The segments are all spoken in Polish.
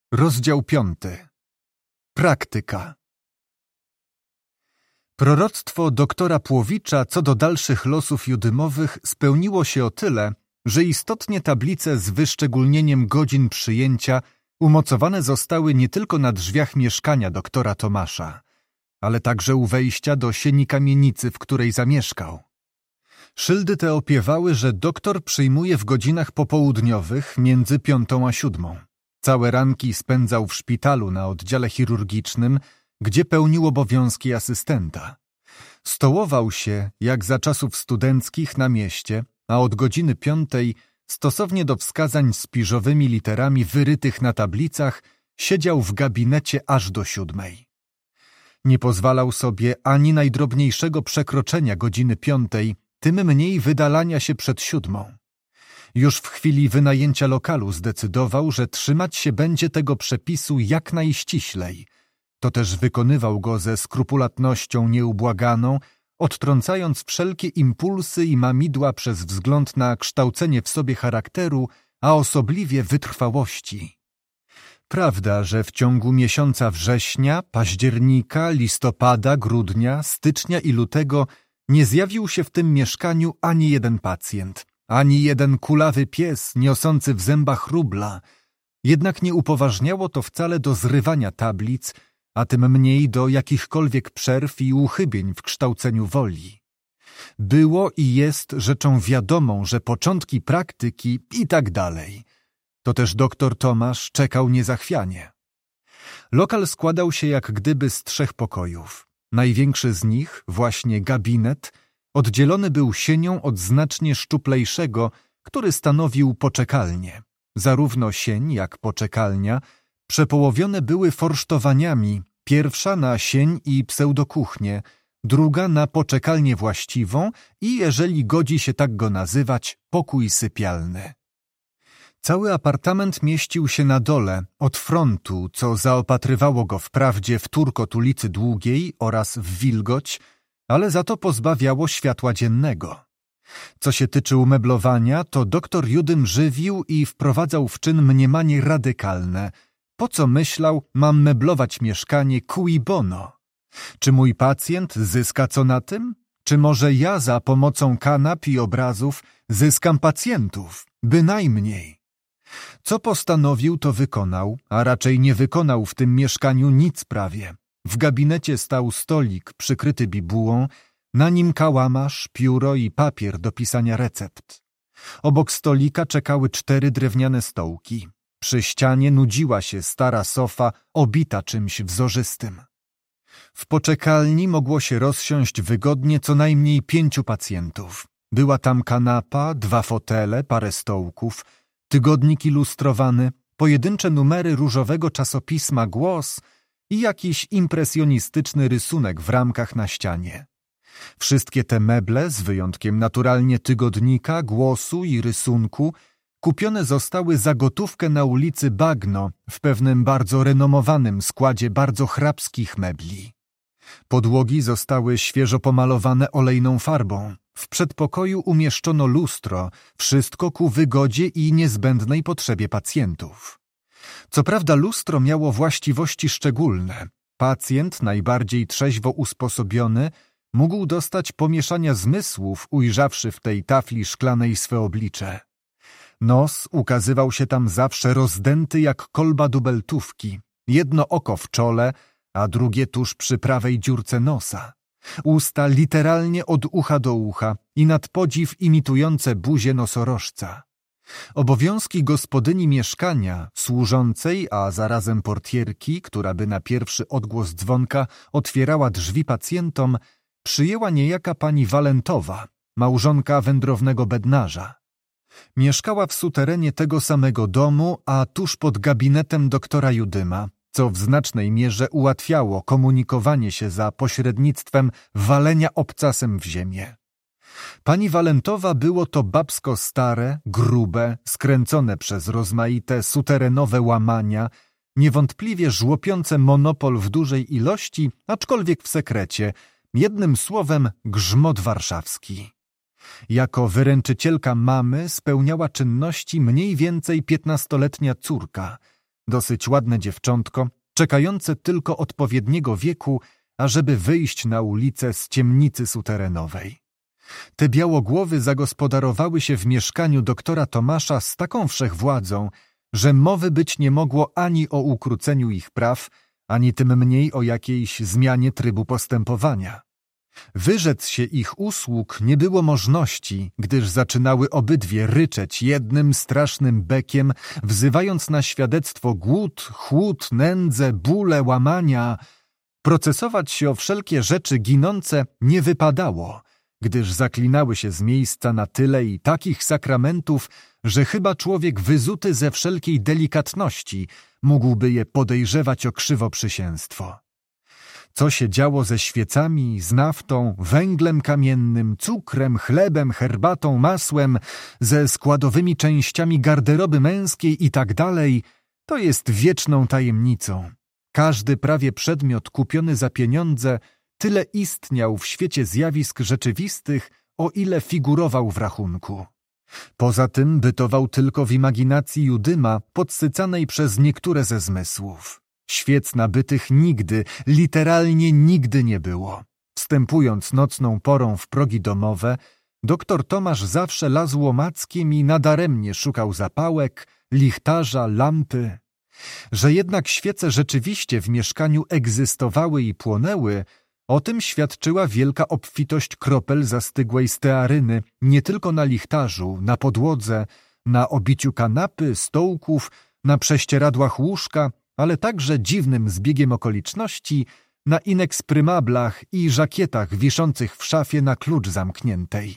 Rozdział 5. Praktyka. Proroctwo doktora Płowicza co do dalszych losów Judymowych spełniło się o tyle, że istotnie tablice z wyszczególnieniem godzin przyjęcia umocowane zostały nie tylko na drzwiach mieszkania doktora Tomasza, ale także u wejścia do sieni kamienicy, w której zamieszkał. Szyldy te opiewały, że doktor przyjmuje w godzinach popołudniowych między 5 a 7. Całe ranki spędzał w szpitalu na oddziale chirurgicznym, gdzie pełnił obowiązki asystenta. Stołował się, jak za czasów studenckich, na mieście, a od godziny 5, stosownie do wskazań spiżowymi literami wyrytych na tablicach, siedział w gabinecie aż do 7. Nie pozwalał sobie ani najdrobniejszego przekroczenia godziny 5, tym mniej wydalania się przed 7. Już w chwili wynajęcia lokalu zdecydował, że trzymać się będzie tego przepisu jak najściślej. To też wykonywał go ze skrupulatnością nieubłaganą, odtrącając wszelkie impulsy i mamidła przez wzgląd na kształcenie w sobie charakteru, a osobliwie wytrwałości. Prawda, że w ciągu miesiąca września, października, listopada, grudnia, stycznia i lutego nie zjawił się w tym mieszkaniu ani jeden pacjent, ani jeden kulawy pies niosący w zębach rubla. Jednak nie upoważniało to wcale do zrywania tablic, a tym mniej do jakichkolwiek przerw i uchybień w kształceniu woli. Było i jest rzeczą wiadomą, że początki praktyki i tak dalej. To też doktor Tomasz czekał niezachwianie. Lokal składał się jak gdyby z 3 pokojów. Największy z nich, właśnie gabinet, oddzielony był sienią od znacznie szczuplejszego, który stanowił poczekalnię. Zarówno sień, jak poczekalnia przepołowione były forsztowaniami, pierwsza na sień i pseudokuchnię, druga na poczekalnię właściwą i, jeżeli godzi się tak go nazywać, pokój sypialny. Cały apartament mieścił się na dole, od frontu, co zaopatrywało go wprawdzie w turkot ulicy Długiej oraz w wilgoć, ale za to pozbawiało światła dziennego. Co się tyczy umeblowania, to doktor Judym żywił i wprowadzał w czyn mniemanie radykalne. Po co myślał, mam meblować mieszkanie cui bono? Czy mój pacjent zyska co na tym? Czy może ja za pomocą kanap i obrazów zyskam pacjentów? Bynajmniej. Co postanowił, to wykonał, a raczej nie wykonał w tym mieszkaniu nic prawie. W gabinecie stał stolik przykryty bibułą, na nim kałamarz, pióro i papier do pisania recept. Obok stolika czekały 4 drewniane stołki. Przy ścianie nudziła się stara sofa obita czymś wzorzystym. W poczekalni mogło się rozsiąść wygodnie co najmniej 5 pacjentów. Była tam kanapa, 2 fotele, parę stołków, tygodnik ilustrowany, pojedyncze numery różowego czasopisma Głos i jakiś impresjonistyczny rysunek w ramkach na ścianie. Wszystkie te meble, z wyjątkiem naturalnie tygodnika, Głosu i rysunku, kupione zostały za gotówkę na ulicy Bagno w pewnym bardzo renomowanym składzie bardzo chrabskich mebli. Podłogi zostały świeżo pomalowane olejną farbą. W przedpokoju umieszczono lustro, wszystko ku wygodzie i niezbędnej potrzebie pacjentów. Co prawda lustro miało właściwości szczególne. Pacjent, najbardziej trzeźwo usposobiony, mógł dostać pomieszania zmysłów, ujrzawszy w tej tafli szklanej swe oblicze. Nos ukazywał się tam zawsze rozdęty jak kolba dubeltówki, jedno oko w czole, a drugie tuż przy prawej dziurce nosa. Usta literalnie od ucha do ucha i nadpodziw imitujące buzię nosorożca. Obowiązki gospodyni mieszkania, służącej, a zarazem portierki, która by na pierwszy odgłos dzwonka otwierała drzwi pacjentom, przyjęła niejaka pani Walentowa, małżonka wędrownego bednarza. Mieszkała w suterenie tego samego domu, a tuż pod gabinetem doktora Judyma, co w znacznej mierze ułatwiało komunikowanie się za pośrednictwem walenia obcasem w ziemię. Pani Walentowa było to babsko stare, grube, skręcone przez rozmaite suterenowe łamania, niewątpliwie żłopiące monopol w dużej ilości, aczkolwiek w sekrecie, jednym słowem grzmot warszawski. Jako wyręczycielka mamy spełniała czynności mniej więcej 15-letnia córka. dosyć ładne dziewczątko, czekające tylko odpowiedniego wieku, ażeby wyjść na ulicę z ciemnicy suterenowej. Te białogłowy zagospodarowały się w mieszkaniu doktora Tomasza z taką wszechwładzą, że mowy być nie mogło ani o ukróceniu ich praw, ani tym mniej o jakiejś zmianie trybu postępowania. Wyrzec się ich usług nie było możności, gdyż zaczynały obydwie ryczeć jednym strasznym bekiem, wzywając na świadectwo głód, chłód, nędzę, bóle, łamania. Procesować się o wszelkie rzeczy ginące nie wypadało, gdyż zaklinały się z miejsca na tyle i takich sakramentów, że chyba człowiek wyzuty ze wszelkiej delikatności mógłby je podejrzewać o krzywoprzysięstwo. Co się działo ze świecami, z naftą, węglem kamiennym, cukrem, chlebem, herbatą, masłem, ze składowymi częściami garderoby męskiej i tak dalej, to jest wieczną tajemnicą. Każdy prawie przedmiot kupiony za pieniądze tyle istniał w świecie zjawisk rzeczywistych, o ile figurował w rachunku. Poza tym bytował tylko w imaginacji Judyma, podsycanej przez niektóre ze zmysłów. Świec nabytych nigdy, literalnie nigdy nie było. Wstępując nocną porą w progi domowe, doktor Tomasz zawsze lazł łomackiem i nadaremnie szukał zapałek, lichtarza, lampy. Że jednak świece rzeczywiście w mieszkaniu egzystowały i płonęły, o tym świadczyła wielka obfitość kropel zastygłej stearyny nie tylko na lichtarzu, na podłodze, na obiciu kanapy, stołków, na prześcieradłach łóżka, ale także dziwnym zbiegiem okoliczności na ineksprymablach i żakietach wiszących w szafie na klucz zamkniętej.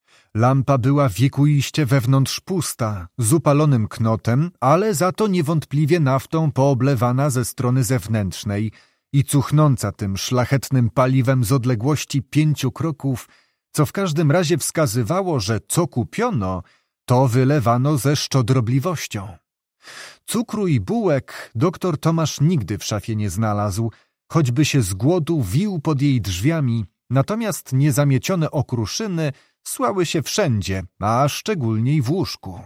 Lampa była wiekuiście wewnątrz pusta, z upalonym knotem, ale za to niewątpliwie naftą pooblewana ze strony zewnętrznej i cuchnąca tym szlachetnym paliwem z odległości 5 kroków, co w każdym razie wskazywało, że co kupiono, to wylewano ze szczodrobliwością. Cukru i bułek doktor Tomasz nigdy w szafie nie znalazł, choćby się z głodu wił pod jej drzwiami, natomiast niezamiecione okruszyny słały się wszędzie, a szczególniej w łóżku.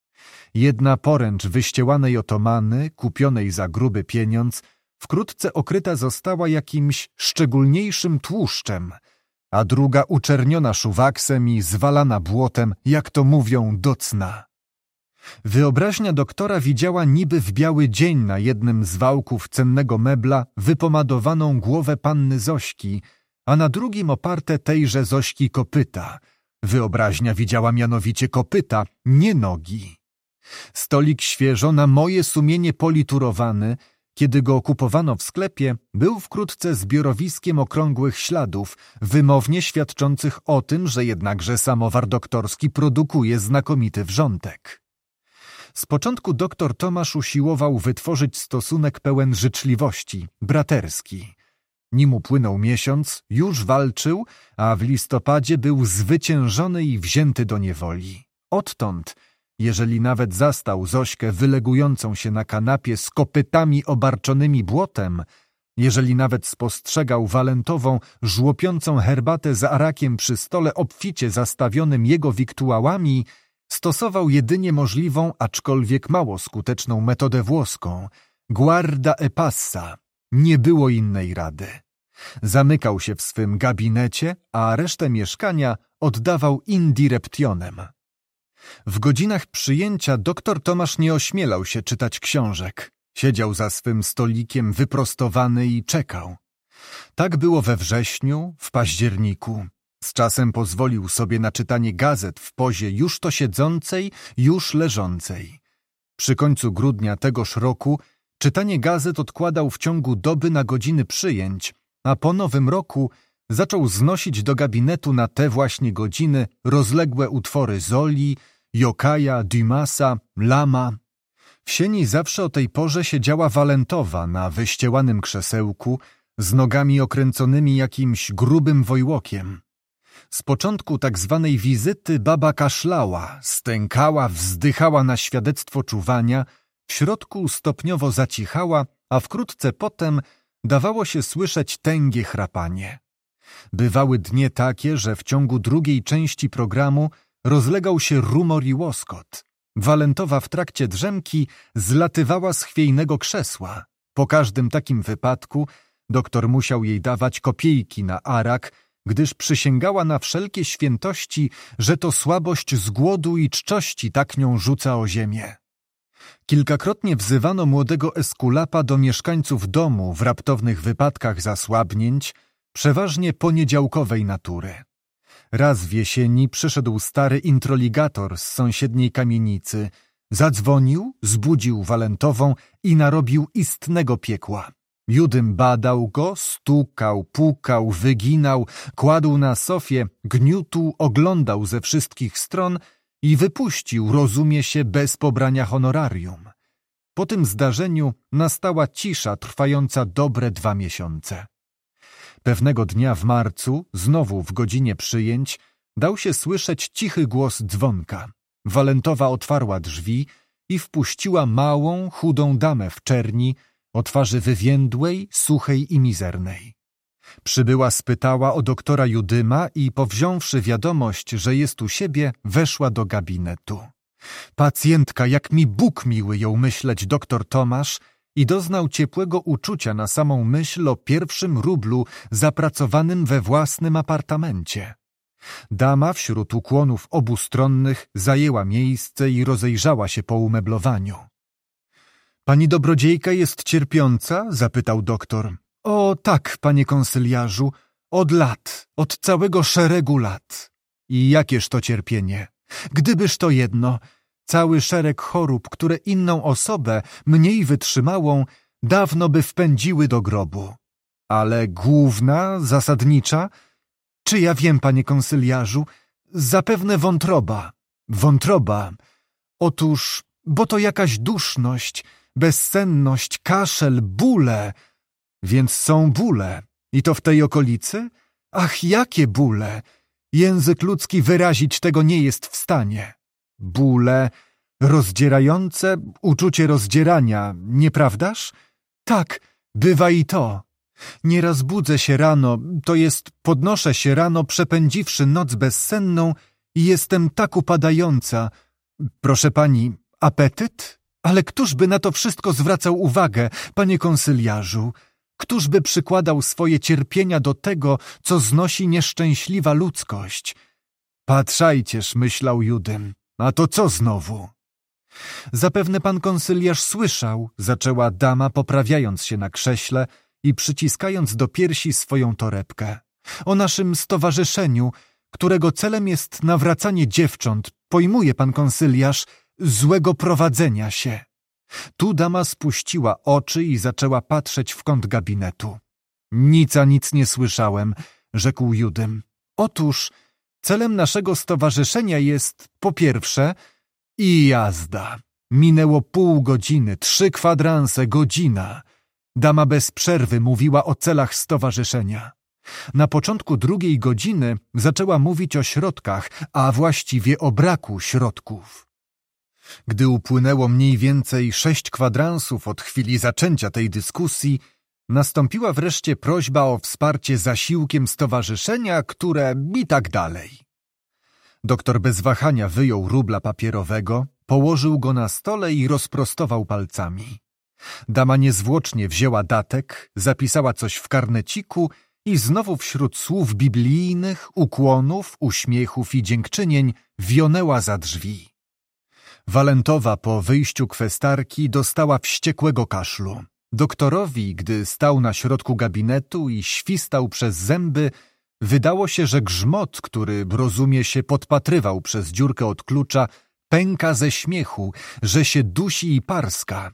Jedna poręcz wyściełanej otomany, kupionej za gruby pieniądz, wkrótce okryta została jakimś szczególniejszym tłuszczem, a druga uczerniona szuwaksem i zwalana błotem, jak to mówią, do cna. Wyobraźnia doktora widziała niby w biały dzień na jednym z wałków cennego mebla wypomadowaną głowę panny Zośki, a na drugim oparte tejże Zośki kopyta. Wyobraźnia widziała mianowicie kopyta, nie nogi. Stolik świeżo na moje sumienie politurowany, kiedy go kupowano w sklepie, był wkrótce zbiorowiskiem okrągłych śladów, wymownie świadczących o tym, że jednakże samowar doktorski produkuje znakomity wrzątek. Z początku doktor Tomasz usiłował wytworzyć stosunek pełen życzliwości, braterski. Nim upłynął miesiąc, już walczył, a w listopadzie był zwyciężony i wzięty do niewoli. Odtąd, jeżeli nawet zastał Zośkę wylegującą się na kanapie z kopytami obarczonymi błotem, jeżeli nawet spostrzegał walentową, żłopiącą herbatę z arakiem przy stole obficie zastawionym jego wiktuałami, stosował jedynie możliwą, aczkolwiek mało skuteczną metodę włoską – guarda e passa. Nie było innej rady. Zamykał się w swym gabinecie, a resztę mieszkania oddawał indireptionem. W godzinach przyjęcia doktor Tomasz nie ośmielał się czytać książek. Siedział za swym stolikiem wyprostowany i czekał. Tak było we wrześniu, w październiku. Z czasem pozwolił sobie na czytanie gazet w pozie już to siedzącej, już leżącej. Przy końcu grudnia tegoż roku czytanie gazet odkładał w ciągu doby na godziny przyjęć, a po nowym roku zaczął znosić do gabinetu na te właśnie godziny rozległe utwory Zoli, Jokaja, Dumasa, Lama. W sieni zawsze o tej porze siedziała Walentowa na wyściełanym krzesełku, z nogami okręconymi jakimś grubym wojłokiem. Z początku tak zwanej wizyty baba kaszlała, stękała, wzdychała na świadectwo czuwania, w środku stopniowo zacichała, a wkrótce potem dawało się słyszeć tęgie chrapanie. Bywały dnie takie, że w ciągu drugiej części programu rozlegał się rumor i łoskot. Walentowa w trakcie drzemki zlatywała z chwiejnego krzesła. Po każdym takim wypadku doktor musiał jej dawać kopiejki na arak, gdyż przysięgała na wszelkie świętości, że to słabość z głodu i czczości tak nią rzuca o ziemię. Kilkakrotnie wzywano młodego Eskulapa do mieszkańców domu w raptownych wypadkach zasłabnięć, przeważnie poniedziałkowej natury. Raz w jesieni przyszedł stary introligator z sąsiedniej kamienicy, zadzwonił, zbudził Walentową i narobił istnego piekła. Judym badał go, stukał, pukał, wyginał, kładł na sofie, gniótł, oglądał ze wszystkich stron i wypuścił, rozumie się, bez pobrania honorarium. Po tym zdarzeniu nastała cisza trwająca dobre 2 miesiące. Pewnego dnia w marcu, znowu w godzinie przyjęć, dał się słyszeć cichy głos dzwonka. Walentowa otwarła drzwi i wpuściła małą, chudą damę w czerni, o twarzy wywiędłej, suchej i mizernej. Przybyła spytała o doktora Judyma i powziąwszy wiadomość, że jest u siebie, weszła do gabinetu. Pacjentka, jak mi Bóg miły ją myśleć doktor Tomasz, i doznał ciepłego uczucia na samą myśl o pierwszym rublu zapracowanym we własnym apartamencie. Dama wśród ukłonów obustronnych zajęła miejsce i rozejrzała się po umeblowaniu. Pani dobrodziejka jest cierpiąca? Zapytał doktor. O tak, panie konsyliarzu, od całego szeregu lat. I jakież to cierpienie? Gdybyż to jedno, cały szereg chorób, które inną osobę, mniej wytrzymałą, dawno by wpędziły do grobu. Ale główna, zasadnicza? Czy ja wiem, panie konsyliarzu? Zapewne wątroba. Wątroba. Otóż, bo to jakaś duszność, bezsenność, kaszel, bóle. Więc są bóle. I to w tej okolicy? Ach, jakie bóle! Język ludzki wyrazić tego nie jest w stanie. Bóle, rozdzierające, uczucie rozdzierania, nieprawdaż? Tak, bywa i to. Nieraz budzę się rano, to jest podnoszę się rano, przepędziwszy noc bezsenną i jestem tak upadająca. Proszę pani, apetyt? Ale któż by na to wszystko zwracał uwagę, panie konsyliarzu? Któż by przykładał swoje cierpienia do tego, co znosi nieszczęśliwa ludzkość? Patrzajcież, myślał Judym, a to co znowu? Zapewne pan konsyliarz słyszał, zaczęła dama, poprawiając się na krześle i przyciskając do piersi swoją torebkę, o naszym stowarzyszeniu, którego celem jest nawracanie dziewcząt, pojmuje pan konsyliarz, złego prowadzenia się. Tu dama spuściła oczy i zaczęła patrzeć w kąt gabinetu. Nic nie słyszałem, rzekł Judym. Otóż celem naszego stowarzyszenia jest, po pierwsze, i jazda. Minęło pół godziny, 3 kwadranse, godzina. Dama bez przerwy mówiła o celach stowarzyszenia. Na początku 2 godziny zaczęła mówić o środkach, a właściwie o braku środków. Gdy upłynęło mniej więcej 6 kwadransów od chwili zaczęcia tej dyskusji, nastąpiła wreszcie prośba o wsparcie zasiłkiem stowarzyszenia, które i tak dalej. Doktor bez wahania wyjął rubla papierowego, położył go na stole i rozprostował palcami. Dama niezwłocznie wzięła datek, zapisała coś w karneciku i znowu wśród słów biblijnych, ukłonów, uśmiechów i dziękczynień wionęła za drzwi. Walentowa po wyjściu kwestarki dostała wściekłego kaszlu. Doktorowi, gdy stał na środku gabinetu i świstał przez zęby, wydało się, że grzmot, który, rozumie się, podpatrywał przez dziurkę od klucza, pęka ze śmiechu, że się dusi i parska.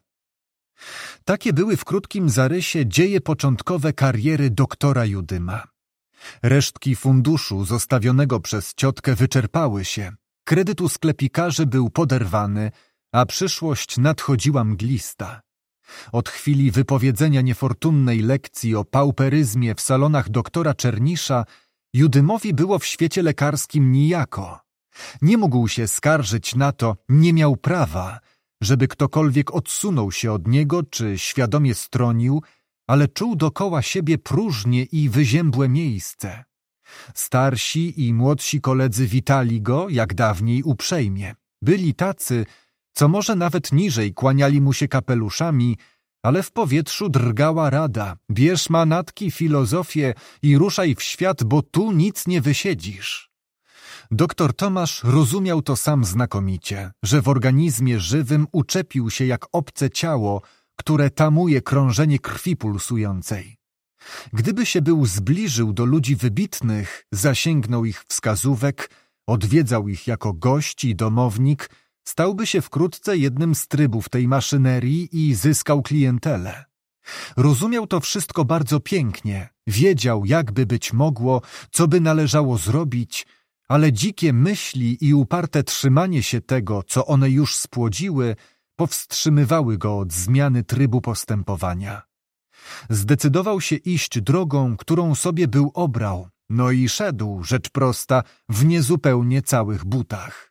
Takie były w krótkim zarysie dzieje początkowe kariery doktora Judyma. Resztki funduszu zostawionego przez ciotkę wyczerpały się. Kredyt u sklepikarzy był poderwany, a przyszłość nadchodziła mglista. Od chwili wypowiedzenia niefortunnej lekcji o pauperyzmie w salonach doktora Czernisza Judymowi było w świecie lekarskim nijako. Nie mógł się skarżyć na to, nie miał prawa, żeby ktokolwiek odsunął się od niego czy świadomie stronił, ale czuł dokoła siebie próżnie i wyziębłe miejsce. Starsi i młodsi koledzy witali go, jak dawniej, uprzejmie. Byli tacy, Co może nawet niżej kłaniali mu się kapeluszami, ale w powietrzu drgała rada: bierz manatki, filozofię i ruszaj w świat, bo tu nic nie wysiedzisz. Doktor Tomasz rozumiał to sam znakomicie, że w organizmie żywym uczepił się jak obce ciało, które tamuje krążenie krwi pulsującej. Gdyby się był zbliżył do ludzi wybitnych, zasięgnął ich wskazówek, odwiedzał ich jako gość i domownik, stałby się wkrótce jednym z trybów tej maszynerii i zyskał klientelę. Rozumiał to wszystko bardzo pięknie, wiedział, jakby być mogło, co by należało zrobić, ale dzikie myśli i uparte trzymanie się tego, co one już spłodziły, powstrzymywały go od zmiany trybu postępowania. Zdecydował się iść drogą, którą sobie był obrał, no i szedł, rzecz prosta, w niezupełnie całych butach.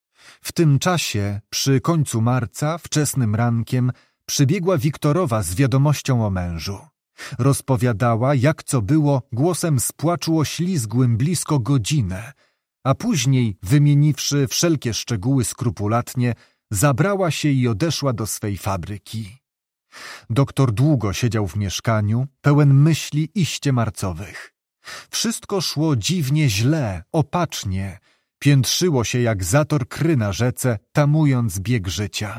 W tym czasie, przy końcu marca, wczesnym rankiem, przybiegła Wiktorowa z wiadomością o mężu. Rozpowiadała, jak co było, głosem z płaczu oślizgłym blisko godzinę, a później, wymieniwszy wszelkie szczegóły skrupulatnie, zabrała się i odeszła do swej fabryki. Doktor długo siedział w mieszkaniu, pełen myśli iście marcowych. Wszystko szło dziwnie źle, opacznie, piętrzyło się jak zator kry na rzece, tamując bieg życia.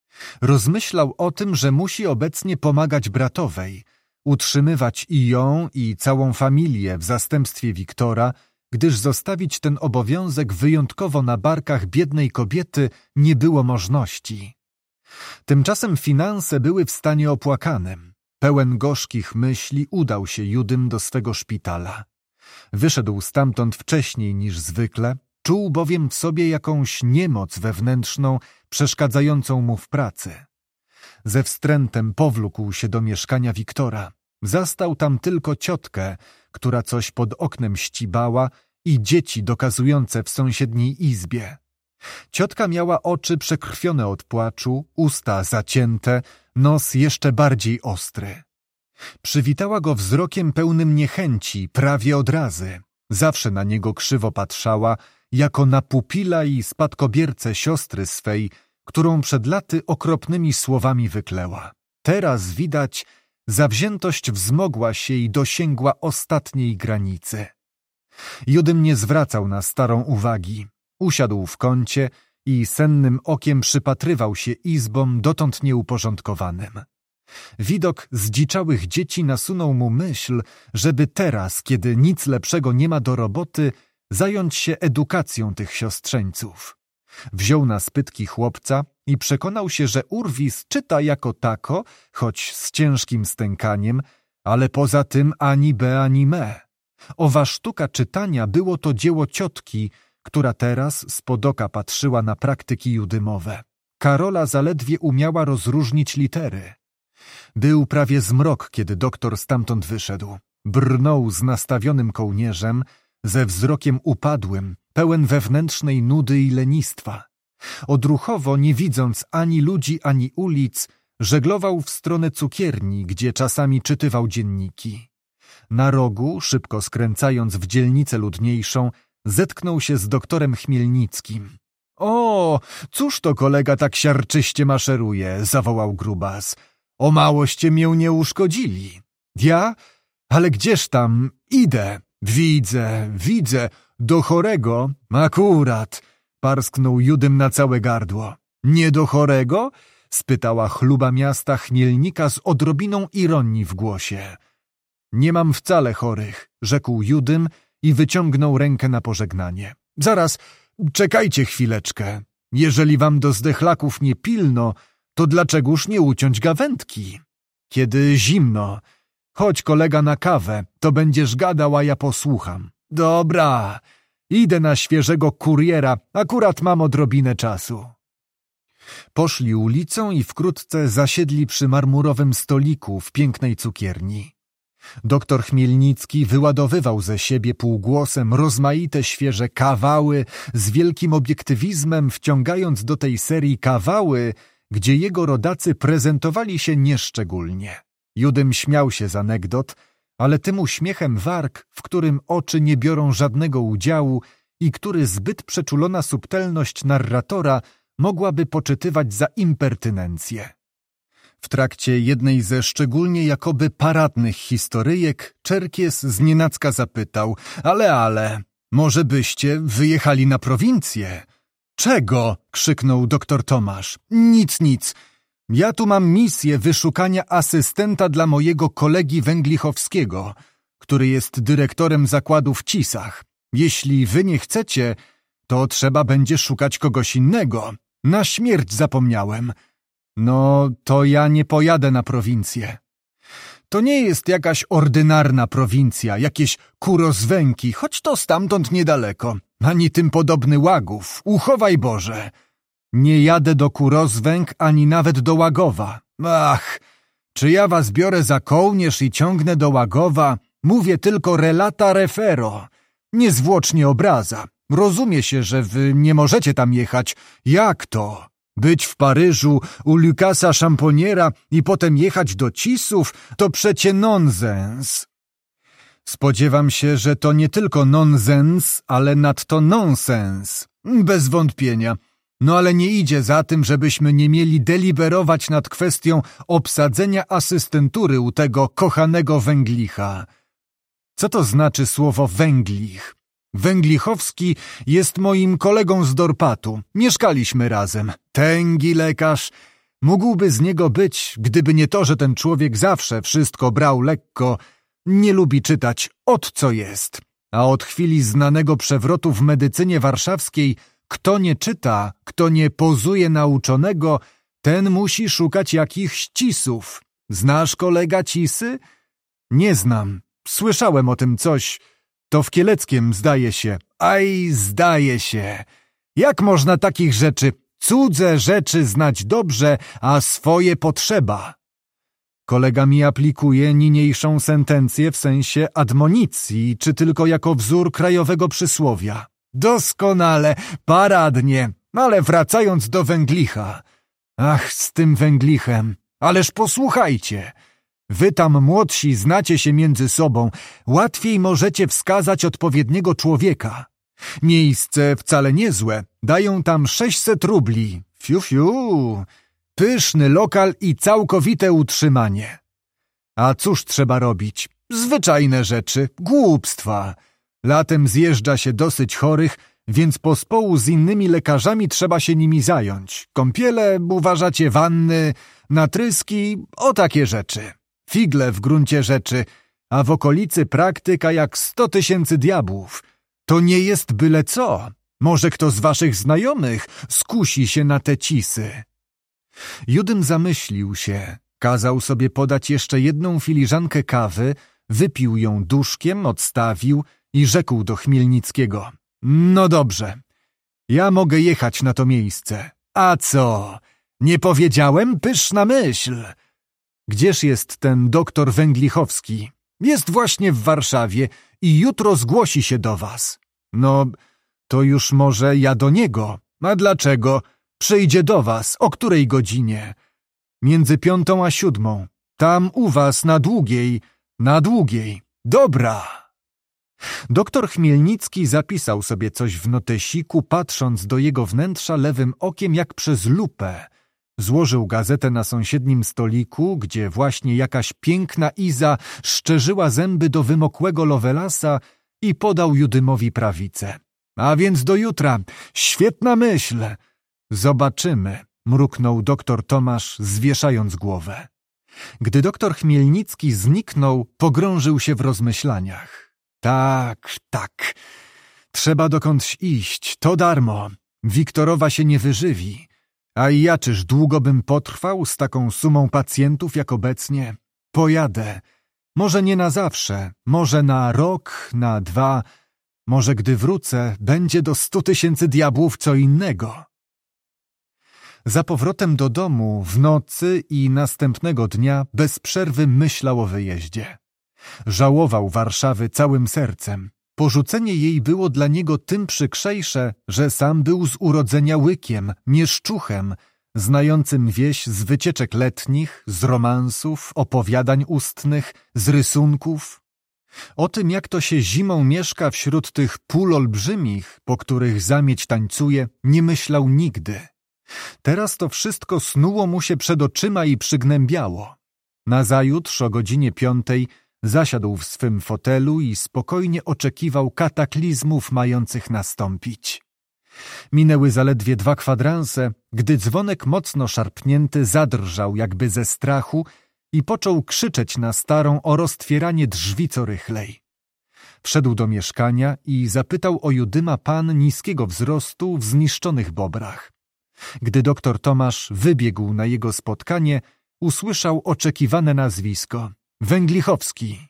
Rozmyślał o tym, że musi obecnie pomagać bratowej, utrzymywać i ją, i całą familię w zastępstwie Wiktora, gdyż zostawić ten obowiązek wyjątkowo na barkach biednej kobiety nie było możności. Tymczasem finanse były w stanie opłakanym. Pełen gorzkich myśli udał się Judym do swego szpitala. Wyszedł stamtąd wcześniej niż zwykle, czuł bowiem w sobie jakąś niemoc wewnętrzną przeszkadzającą mu w pracy. Ze wstrętem powlókł się do mieszkania Wiktora. Zastał tam tylko ciotkę, która coś pod oknem ścibała, i dzieci dokazujące w sąsiedniej izbie. Ciotka miała oczy przekrwione od płaczu, usta zacięte, nos jeszcze bardziej ostry. Przywitała go wzrokiem pełnym niechęci, prawie odrazy. Zawsze na niego krzywo patrzała, jako na pupila i spadkobiercę siostry swej, którą przed laty okropnymi słowami wykleła. Teraz widać, zawziętość wzmogła się i dosięgła ostatniej granicy. Judym nie zwracał na starą uwagi. Usiadł w kącie i sennym okiem przypatrywał się izbom dotąd nieuporządkowanym. Widok zdziczałych dzieci nasunął mu myśl, żeby teraz, kiedy nic lepszego nie ma do roboty, zająć się edukacją tych siostrzeńców. Wziął na spytki chłopca i przekonał się, że Urwis czyta jako tako, choć z ciężkim stękaniem, ale poza tym ani be, ani me. Owa sztuka czytania było to dzieło ciotki, która teraz spod oka patrzyła na praktyki judymowe. Karola zaledwie umiała rozróżnić litery. Był prawie zmrok, kiedy doktor stamtąd wyszedł. Brnął z nastawionym kołnierzem, ze wzrokiem upadłym, pełen wewnętrznej nudy i lenistwa. Odruchowo, nie widząc ani ludzi, ani ulic, żeglował w stronę cukierni, gdzie czasami czytywał dzienniki. Na rogu, szybko skręcając w dzielnicę ludniejszą, zetknął się z doktorem Chmielnickim. — O, cóż to kolega tak siarczyście maszeruje? — zawołał grubas. — O małoście mię nie uszkodzili. — Ja? Ale gdzież tam? Idę. Widzę. Do chorego? Akurat. Parsknął Judym na całe gardło. Nie do chorego? Spytała chluba miasta Chmielnika z odrobiną ironii w głosie. Nie mam wcale chorych, rzekł Judym i wyciągnął rękę na pożegnanie. Zaraz, czekajcie chwileczkę. Jeżeli wam do zdechlaków nie pilno, to dlaczegoż nie uciąć gawędki? Kiedy zimno. Chodź kolega na kawę, to będziesz gadał, a ja posłucham. Dobra, idę na świeżego kuriera, akurat mam odrobinę czasu. Poszli ulicą i wkrótce zasiedli przy marmurowym stoliku w pięknej cukierni. Doktor Chmielnicki wyładowywał ze siebie półgłosem rozmaite świeże kawały, z wielkim obiektywizmem wciągając do tej serii kawały, gdzie jego rodacy prezentowali się nieszczególnie. Judym śmiał się z anegdot, ale tym uśmiechem warg, w którym oczy nie biorą żadnego udziału i który zbyt przeczulona subtelność narratora mogłaby poczytywać za impertynencję. W trakcie jednej ze szczególnie jakoby paradnych historyjek Czerkies znienacka zapytał: ale, może byście wyjechali na prowincję? Czego? Krzyknął doktor Tomasz. Nic. Ja tu mam misję wyszukania asystenta dla mojego kolegi Węglichowskiego, który jest dyrektorem zakładu w Cisach. Jeśli wy nie chcecie, to trzeba będzie szukać kogoś innego. Na śmierć zapomniałem. No, to ja nie pojadę na prowincję. To nie jest jakaś ordynarna prowincja, jakieś Kurozwęki, choć to stamtąd niedaleko, ani tym podobny Łagów, uchowaj Boże. Nie jadę do Kurozwęk, ani nawet do Łagowa. Ach, czy ja was biorę za kołnierz i ciągnę do Łagowa? Mówię tylko relata refero. Niezwłocznie obraza. Rozumie się, że wy nie możecie tam jechać. Jak to? Być w Paryżu u Lukasa Champoniera i potem jechać do Cisów, to przecie nonsens. Spodziewam się, że to nie tylko nonsens, ale nadto nonsens. Bez wątpienia. No ale nie idzie za tym, żebyśmy nie mieli deliberować nad kwestią obsadzenia asystentury u tego kochanego Węglicha. Co to znaczy słowo Węglich? Węglichowski jest moim kolegą z Dorpatu. Mieszkaliśmy razem. Tęgi lekarz. Mógłby z niego być, gdyby nie to, że ten człowiek zawsze wszystko brał lekko. Nie lubi czytać, od co jest. A od chwili znanego przewrotu w medycynie warszawskiej, kto nie czyta, kto nie pozuje na uczonego, ten musi szukać jakichś cisów. Znasz kolega Cisy? Nie znam. Słyszałem o tym coś. To w Kieleckiem, zdaje się. Aj, zdaje się. Jak można takich rzeczy, cudze rzeczy znać dobrze, a swoje potrzeba? Kolega mi aplikuje niniejszą sentencję w sensie admonicji, czy tylko jako wzór krajowego przysłowia. Doskonale, paradnie, ale wracając do Węglicha. Ach, z tym Węglichem. Ależ posłuchajcie. Wy tam młodsi znacie się między sobą, łatwiej możecie wskazać odpowiedniego człowieka. Miejsce wcale niezłe, dają tam 600 rubli. Fiu. Pyszny lokal i całkowite utrzymanie. A cóż trzeba robić? Zwyczajne rzeczy, głupstwa. Latem zjeżdża się dosyć chorych, więc pospołu z innymi lekarzami trzeba się nimi zająć. Kąpiele, uważacie, wanny, natryski, o takie rzeczy. Figle w gruncie rzeczy, a w okolicy praktyka jak 100 000 diabłów. To nie jest byle co. Może kto z waszych znajomych skusi się na te cisy. Judym zamyślił się, kazał sobie podać jeszcze jedną filiżankę kawy, wypił ją duszkiem, odstawił i rzekł do Chmielnickiego: no dobrze, ja mogę jechać na to miejsce. A co? Nie powiedziałem? Pyszna myśl. Gdzież jest ten doktor Węglichowski? Jest właśnie w Warszawie i jutro zgłosi się do was. No, to już może ja do niego. A dlaczego? Przyjdzie do was. O której godzinie? Między 5 a 7. Tam u was na Długiej. Na Długiej. Dobra. Doktor Chmielnicki zapisał sobie coś w notesiku, patrząc do jego wnętrza lewym okiem jak przez lupę. Złożył gazetę na sąsiednim stoliku, gdzie właśnie jakaś piękna Iza szczerzyła zęby do wymokłego Lovelasa i podał Judymowi prawicę. A więc do jutra. Świetna myśl. Zobaczymy, mruknął doktor Tomasz, zwieszając głowę. Gdy doktor Chmielnicki zniknął, pogrążył się w rozmyślaniach. Tak. Trzeba dokądś iść, to darmo. Wiktorowa się nie wyżywi. A i ja czyż długo bym potrwał z taką sumą pacjentów jak obecnie? Pojadę. Może nie na zawsze, może na rok, na 2, może gdy wrócę, będzie do 100 000 diabłów co innego. Za powrotem do domu w nocy i następnego dnia bez przerwy myślał o wyjeździe. Żałował Warszawy całym sercem. Porzucenie jej było dla niego tym przykrzejsze, że sam był z urodzenia łykiem, mieszczuchem, znającym wieś z wycieczek letnich, z romansów, opowiadań ustnych, z rysunków. O tym, jak to się zimą mieszka wśród tych pól olbrzymich, po których zamieć tańcuje, nie myślał nigdy. Teraz to wszystko snuło mu się przed oczyma i przygnębiało. Nazajutrz o godzinie 5 zasiadł w swym fotelu i spokojnie oczekiwał kataklizmów mających nastąpić. Minęły zaledwie 2 kwadranse, gdy dzwonek mocno szarpnięty zadrżał jakby ze strachu i począł krzyczeć na starą o roztwieranie drzwi co rychlej. Wszedł do mieszkania i zapytał o Judyma pan niskiego wzrostu w zniszczonych bobrach. Gdy doktor Tomasz wybiegł na jego spotkanie, usłyszał oczekiwane nazwisko – Węglichowski.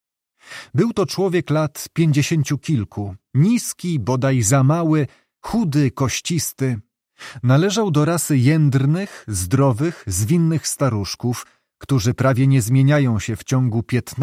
Był to człowiek lat 50 kilku, niski, bodaj za mały, chudy, kościsty. Należał do rasy jędrnych, zdrowych, zwinnych staruszków, którzy prawie nie zmieniają się w ciągu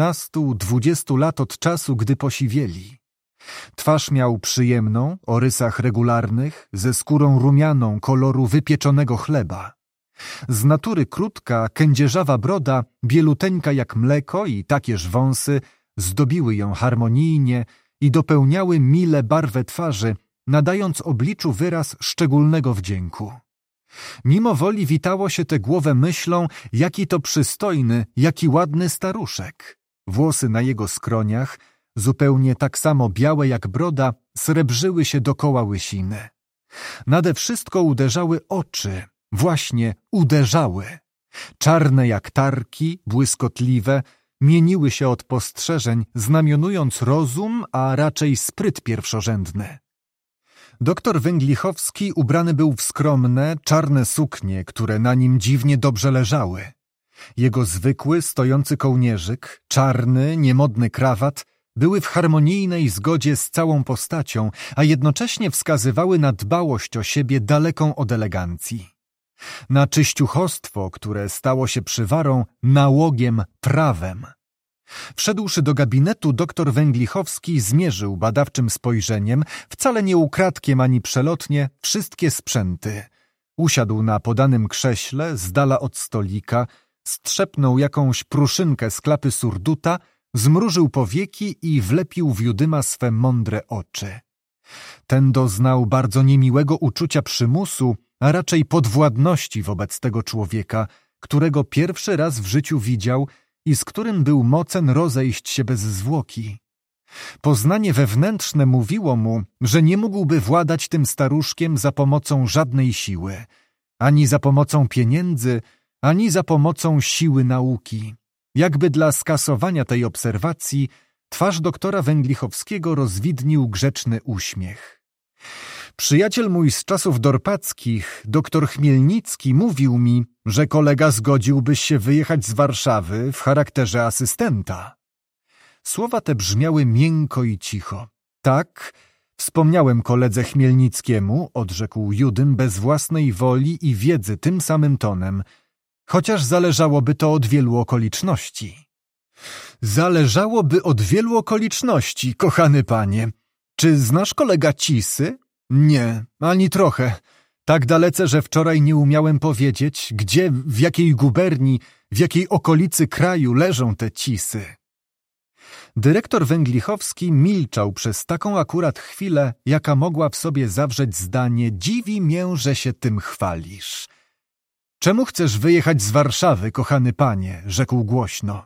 15–20 lat od czasu, gdy posiwieli. Twarz miał przyjemną, o rysach regularnych, ze skórą rumianą koloru wypieczonego chleba. Z natury krótka, kędzierzawa broda, bieluteńka jak mleko i takież wąsy zdobiły ją harmonijnie i dopełniały mile barwę twarzy, nadając obliczu wyraz szczególnego wdzięku. Mimo woli witało się tę głowę myślą, jaki to przystojny, jaki ładny staruszek. Włosy na jego skroniach, zupełnie tak samo białe jak broda, srebrzyły się dokoła łysiny. Nade wszystko uderzały oczy, właśnie uderzały. Czarne jak tarki, błyskotliwe, mieniły się od postrzeżeń, znamionując rozum, a raczej spryt pierwszorzędny. Doktor Węglichowski ubrany był w skromne, czarne suknie, które na nim dziwnie dobrze leżały. Jego zwykły, stojący kołnierzyk, czarny, niemodny krawat były w harmonijnej zgodzie z całą postacią, a jednocześnie wskazywały na dbałość o siebie daleką od elegancji. Na czyściuchostwo, które stało się przywarą, nałogiem, prawem. Wszedłszy do gabinetu, doktor Węglichowski zmierzył badawczym spojrzeniem, wcale nie ukradkiem ani przelotnie, wszystkie sprzęty. Usiadł na podanym krześle, z dala od stolika, strzepnął jakąś pruszynkę z klapy surduta, zmrużył powieki i wlepił w Judyma swe mądre oczy. Ten doznał bardzo niemiłego uczucia przymusu, a raczej podwładności wobec tego człowieka, którego pierwszy raz w życiu widział i z którym był mocen rozejść się bez zwłoki. Poznanie wewnętrzne mówiło mu, że nie mógłby władać tym staruszkiem za pomocą żadnej siły, ani za pomocą pieniędzy, ani za pomocą siły nauki. Jakby dla skasowania tej obserwacji, twarz doktora Węglichowskiego rozwidnił grzeczny uśmiech. Przyjaciel mój z czasów dorpackich, doktor Chmielnicki, mówił mi, że kolega zgodziłby się wyjechać z Warszawy w charakterze asystenta. Słowa te brzmiały miękko i cicho. Tak, wspomniałem koledze Chmielnickiemu, odrzekł Judym bez własnej woli i wiedzy tym samym tonem, chociaż zależałoby to od wielu okoliczności. Zależałoby od wielu okoliczności, kochany panie. Czy znasz kolega Cisy? Nie, ani trochę. Tak dalece, że wczoraj nie umiałem powiedzieć, gdzie, w jakiej guberni, w jakiej okolicy kraju leżą te Cisy. Dyrektor Węglichowski milczał przez taką akurat chwilę, jaka mogła w sobie zawrzeć zdanie: dziwi mię, że się tym chwalisz. Czemu chcesz wyjechać z Warszawy, kochany panie? Rzekł głośno.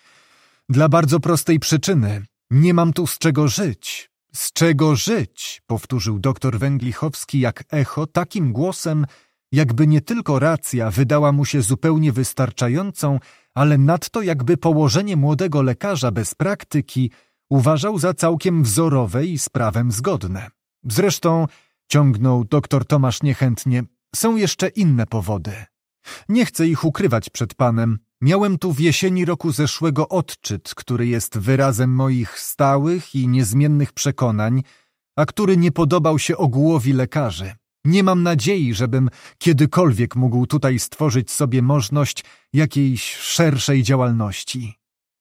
Dla bardzo prostej przyczyny. Nie mam tu z czego żyć. Z czego żyć? Powtórzył doktor Węglichowski jak echo, takim głosem, jakby nie tylko racja wydała mu się zupełnie wystarczającą, ale nadto jakby położenie młodego lekarza bez praktyki uważał za całkiem wzorowe i z prawem zgodne. Zresztą, ciągnął doktor Tomasz niechętnie, są jeszcze inne powody. Nie chcę ich ukrywać przed panem. Miałem tu w jesieni roku zeszłego odczyt, który jest wyrazem moich stałych i niezmiennych przekonań, a który nie podobał się ogółowi lekarzy. Nie mam nadziei, żebym kiedykolwiek mógł tutaj stworzyć sobie możność jakiejś szerszej działalności.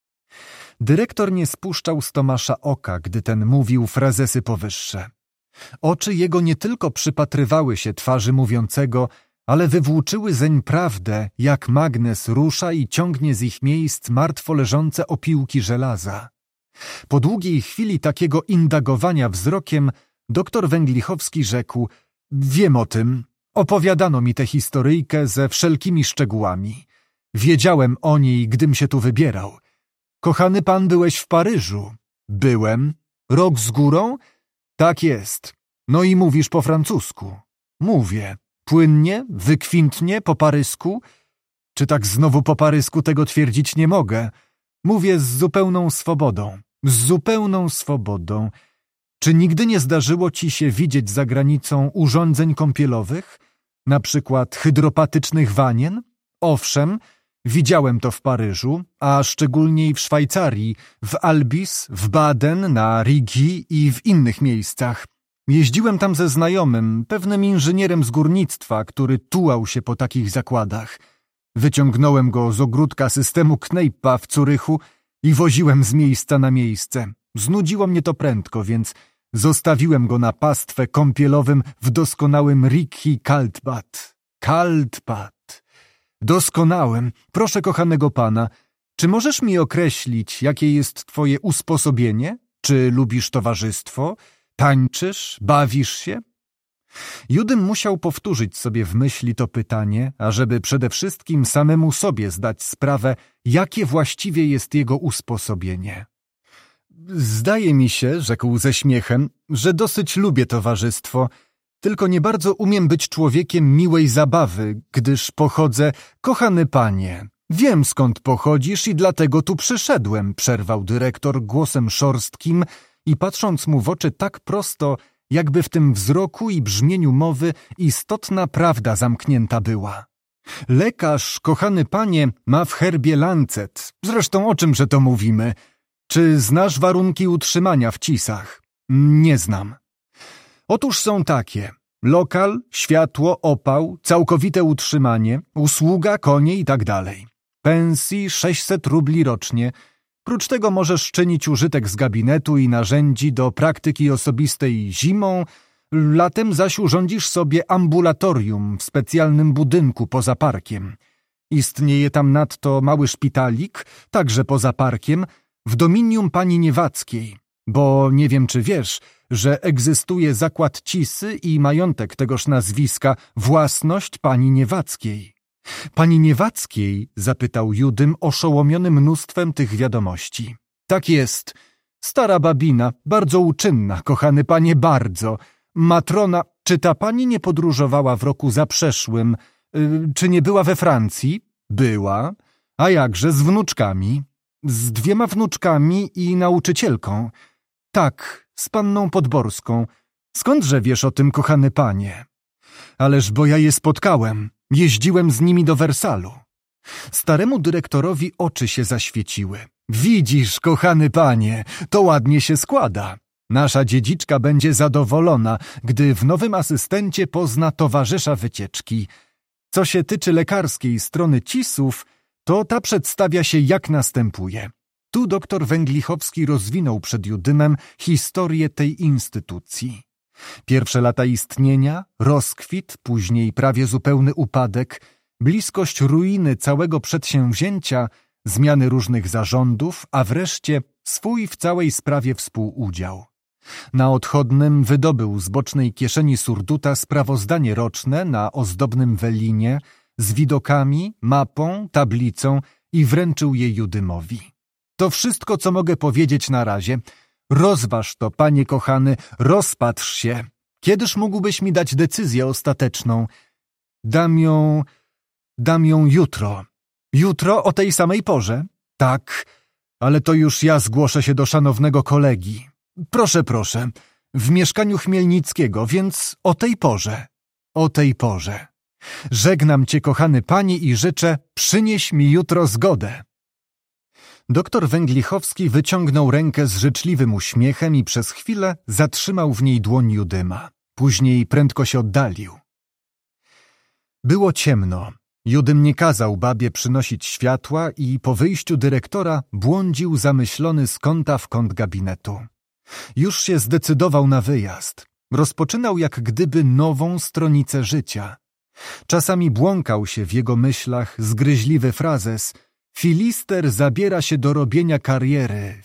Dyrektor nie spuszczał z Tomasza oka, gdy ten mówił frazesy powyższe. Oczy jego nie tylko przypatrywały się twarzy mówiącego, ale wywłóczyły zeń prawdę, jak magnes rusza i ciągnie z ich miejsc martwo leżące opiłki żelaza. Po długiej chwili takiego indagowania wzrokiem doktor Węglichowski rzekł: wiem o tym, Opowiadano mi tę historyjkę ze wszelkimi szczegółami. Wiedziałem o niej, gdym się tu wybierał. Kochany pan, byłeś w Paryżu? Byłem. Rok z górą? Tak jest. No i mówisz po francusku? Mówię. Płynnie, wykwintnie, po parysku? Czy tak znowu po parysku, tego twierdzić nie mogę. Mówię z zupełną swobodą. Z zupełną swobodą. Czy nigdy nie zdarzyło ci się widzieć za granicą urządzeń kąpielowych? Na przykład hydropatycznych wanien? Owszem, widziałem to w Paryżu, a szczególniej w Szwajcarii, w Albis, w Baden, na Rigi i w innych miejscach. Jeździłem tam ze znajomym, pewnym inżynierem z górnictwa, który tułał się po takich zakładach. Wyciągnąłem go z ogródka systemu Kneipa w Zurychu i woziłem z miejsca na miejsce. Znudziło mnie to prędko, więc zostawiłem go na pastwę kąpielowym w doskonałym Rigi Kaltbad. Kaltbad. Doskonałym. Proszę kochanego pana, czy możesz mi określić, jakie jest twoje usposobienie? Czy lubisz towarzystwo? Tańczysz? Bawisz się? Judym musiał powtórzyć sobie w myśli to pytanie, ażeby przede wszystkim samemu sobie zdać sprawę, jakie właściwie jest jego usposobienie. Zdaje mi się, rzekł ze śmiechem, że dosyć lubię towarzystwo, tylko nie bardzo umiem być człowiekiem miłej zabawy, gdyż pochodzę, kochany panie. Wiem, skąd pochodzisz i dlatego tu przyszedłem, przerwał dyrektor głosem szorstkim i patrząc mu w oczy tak prosto, jakby w tym wzroku i brzmieniu mowy istotna prawda zamknięta była. Lekarz, kochany panie, ma w herbie lancet. Zresztą o czymże to mówimy? Czy znasz warunki utrzymania w Cisach? Nie znam. Otóż są takie. Lokal, światło, opał, całkowite utrzymanie, usługa, konie i tak dalej. Pensji 600 rubli rocznie. Prócz tego możesz czynić użytek z gabinetu i narzędzi do praktyki osobistej zimą, latem zaś urządzisz sobie ambulatorium w specjalnym budynku poza parkiem. Istnieje tam nadto mały szpitalik, także poza parkiem, w dominium pani Niewackiej, bo nie wiem, czy wiesz, że egzystuje zakład Cisy i majątek tegoż nazwiska, własność pani Niewackiej. Pani Niewackiej? Zapytał Judym, oszołomiony mnóstwem tych wiadomości. Tak jest. Stara babina, bardzo uczynna, kochany panie, bardzo. Matrona, czy ta pani nie podróżowała w roku zaprzeszłym? Czy nie była we Francji? Była. A jakże, z wnuczkami? Z 2 wnuczkami i nauczycielką. Tak, z panną Podborską. Skądże wiesz o tym, kochany panie? Ależ bo ja je spotkałem. Jeździłem z nimi do Wersalu. Staremu dyrektorowi oczy się zaświeciły. Widzisz, kochany panie, to ładnie się składa. Nasza dziedziczka będzie zadowolona, gdy w nowym asystencie pozna towarzysza wycieczki. Co się tyczy lekarskiej strony Cisów, to ta przedstawia się jak następuje. Tu doktor Węglichowski rozwinął przed Judymem historię tej instytucji. Pierwsze lata istnienia, rozkwit, później prawie zupełny upadek, bliskość ruiny całego przedsięwzięcia, zmiany różnych zarządów, a wreszcie swój w całej sprawie współudział. Na odchodnym wydobył z bocznej kieszeni surduta sprawozdanie roczne na ozdobnym welinie z widokami, mapą, tablicą i wręczył je Judymowi. To wszystko, co mogę powiedzieć na razie. Rozważ to, panie kochany, rozpatrz się. Kiedyż mógłbyś mi dać decyzję ostateczną? Dam ją jutro. Jutro o tej samej porze? Tak, ale to już ja zgłoszę się do szanownego kolegi. Proszę, w mieszkaniu Chmielnickiego, więc o tej porze. O tej porze. Żegnam cię, kochany panie, i życzę, przynieś mi jutro zgodę. Doktor Węglichowski wyciągnął rękę z życzliwym uśmiechem i przez chwilę zatrzymał w niej dłoń Judyma. Później prędko się oddalił. Było ciemno. Judym nie kazał babie przynosić światła i po wyjściu dyrektora błądził zamyślony z kąta w kąt gabinetu. Już się zdecydował na wyjazd. Rozpoczynał jak gdyby nową stronicę życia. Czasami błąkał się w jego myślach zgryźliwy frazes: Filister zabiera się do robienia kariery,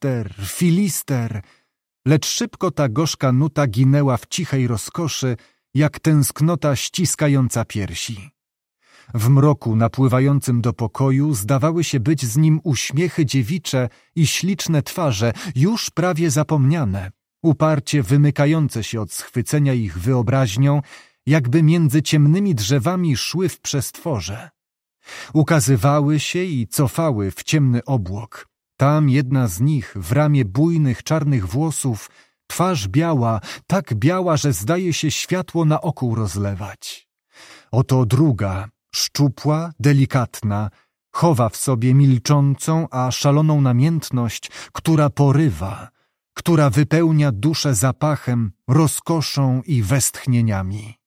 Filister. Lecz szybko ta gorzka nuta ginęła w cichej rozkoszy jak tęsknota ściskająca piersi. W mroku napływającym do pokoju zdawały się być z nim uśmiechy dziewicze i śliczne twarze, już prawie zapomniane, uparcie wymykające się od schwycenia ich wyobraźnią, jakby między ciemnymi drzewami szły w przestworze. Ukazywały się i cofały w ciemny obłok. Tam jedna z nich, w ramie bujnych czarnych włosów, twarz biała, tak biała, że zdaje się światło na oku rozlewać. Oto druga, szczupła, delikatna, chowa w sobie milczącą, a szaloną namiętność, która porywa, która wypełnia duszę zapachem, rozkoszą i westchnieniami.